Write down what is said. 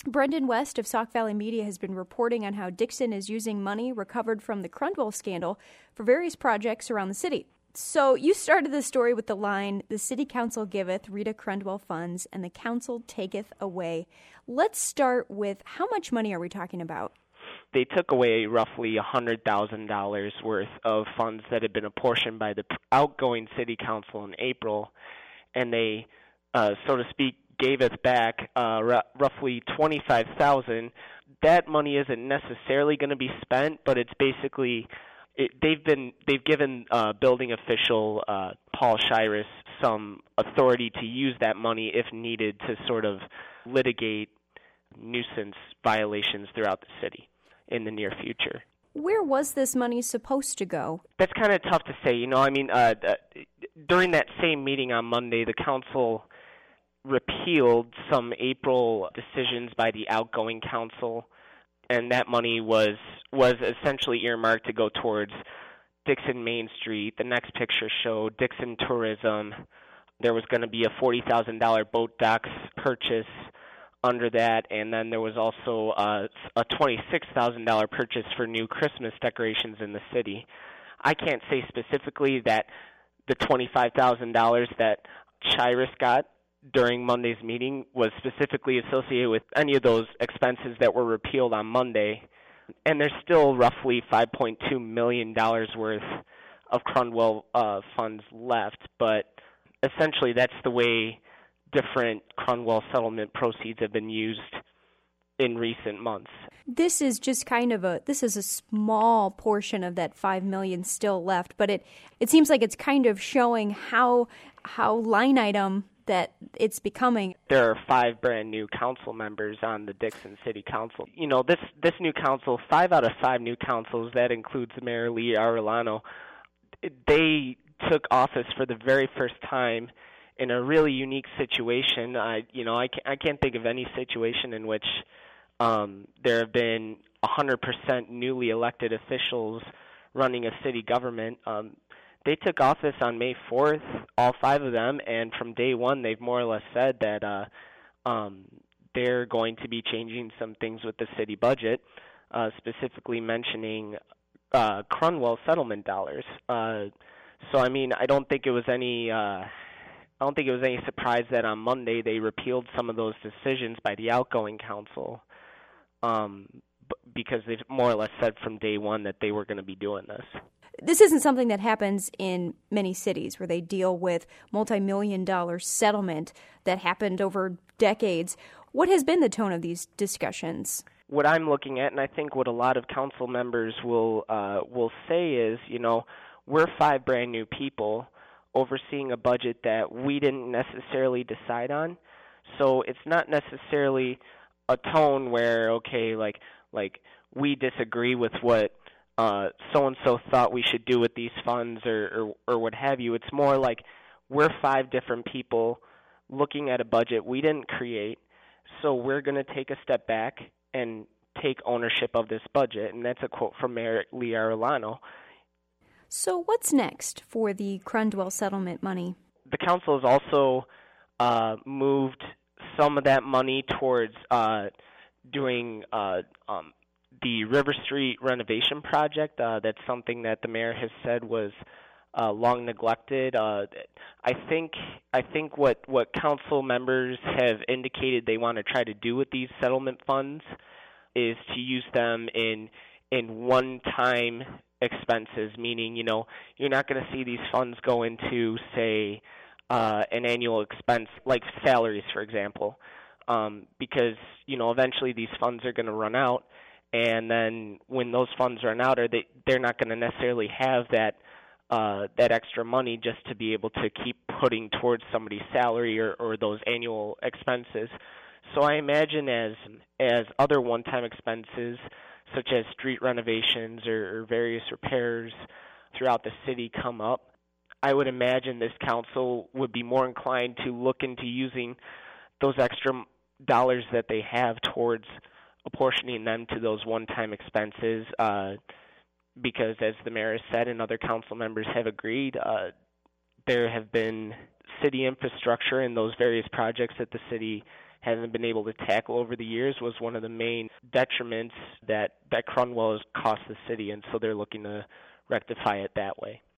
Brendan West of Sauk Valley Media has been reporting on how Dixon is using money recovered from the Crundwell scandal for various projects around the city. So you started the story with the line, "The city council giveth Rita Crundwell funds, and the council taketh away." Let's start with, how much money are we talking about? They took away roughly $100,000 worth of funds that had been apportioned by the outgoing city council in April, and they, so to speak, gave us back roughly $25,000. That money isn't necessarily going to be spent, but it's basically they've given building official Paul Shiras some authority to use that money if needed to sort of litigate nuisance violations throughout the city in the near future. Where was this money supposed to go? That's kind of tough to say. During that same meeting on Monday, the council repealed some April decisions by the outgoing council, and that money was essentially earmarked to go towards Dixon Main Street. The next picture showed Dixon Tourism. There was going to be a $40,000 boat docks purchase under that, and then there was also a $26,000 purchase for new Christmas decorations in the city. I can't say specifically that the $25,000 that Shiras got during Monday's meeting was specifically associated with any of those expenses that were repealed on Monday. And there's still roughly $5.2 million worth of Crundwell funds left, but essentially that's the way different Crundwell settlement proceeds have been used in recent months. This is just this is a small portion of that $5 million still left, but it seems like it's kind of showing how line item that it's becoming. There are 5 brand new council members on the Dixon City Council. This new council, 5 out of 5 new councils, that includes Mayor Lee Arellano, they took office for the very first time in a really unique situation. I can't think of any situation in which there have been 100% newly elected officials running a city government. They took office on May 4th, all 5 of them, and from day one they've more or less said that they're going to be changing some things with the city budget, specifically mentioning Crundwell settlement dollars. So I don't think it was any surprise that on Monday they repealed some of those decisions by the outgoing council, because they've more or less said from day one that they were going to be doing this. This isn't something that happens in many cities where they deal with multi-million-dollar settlement that happened over decades. What has been the tone of these discussions? What I'm looking at, and I think what a lot of council members will say is, we're 5 brand new people overseeing a budget that we didn't necessarily decide on. So it's not necessarily a tone where, okay, like we disagree with what so-and-so thought we should do with these funds or what have you. It's more like we're 5 different people looking at a budget we didn't create, so we're going to take a step back and take ownership of this budget. And that's a quote from Mayor Lee Arellano. So what's next for the Crundwell settlement money? The council has also moved some of that money towards doing the River Street renovation project. That's something that the mayor has said was long neglected. I think what council members have indicated they want to try to do with these settlement funds is to use them in one-time expenses, meaning, you're not going to see these funds go into, say, an annual expense like salaries, for example, because, eventually these funds are going to run out. And then when those funds run out, they're not going to necessarily have that extra money just to be able to keep putting towards somebody's salary or those annual expenses. So I imagine as other one-time expenses, such as street renovations or various repairs throughout the city come up, I would imagine this council would be more inclined to look into using those extra dollars that they have towards apportioning them to those one-time expenses, because as the mayor has said and other council members have agreed, there have been city infrastructure in those various projects that the city hasn't been able to tackle over the years was one of the main detriments that Crundwell has cost the city, and so they're looking to rectify it that way.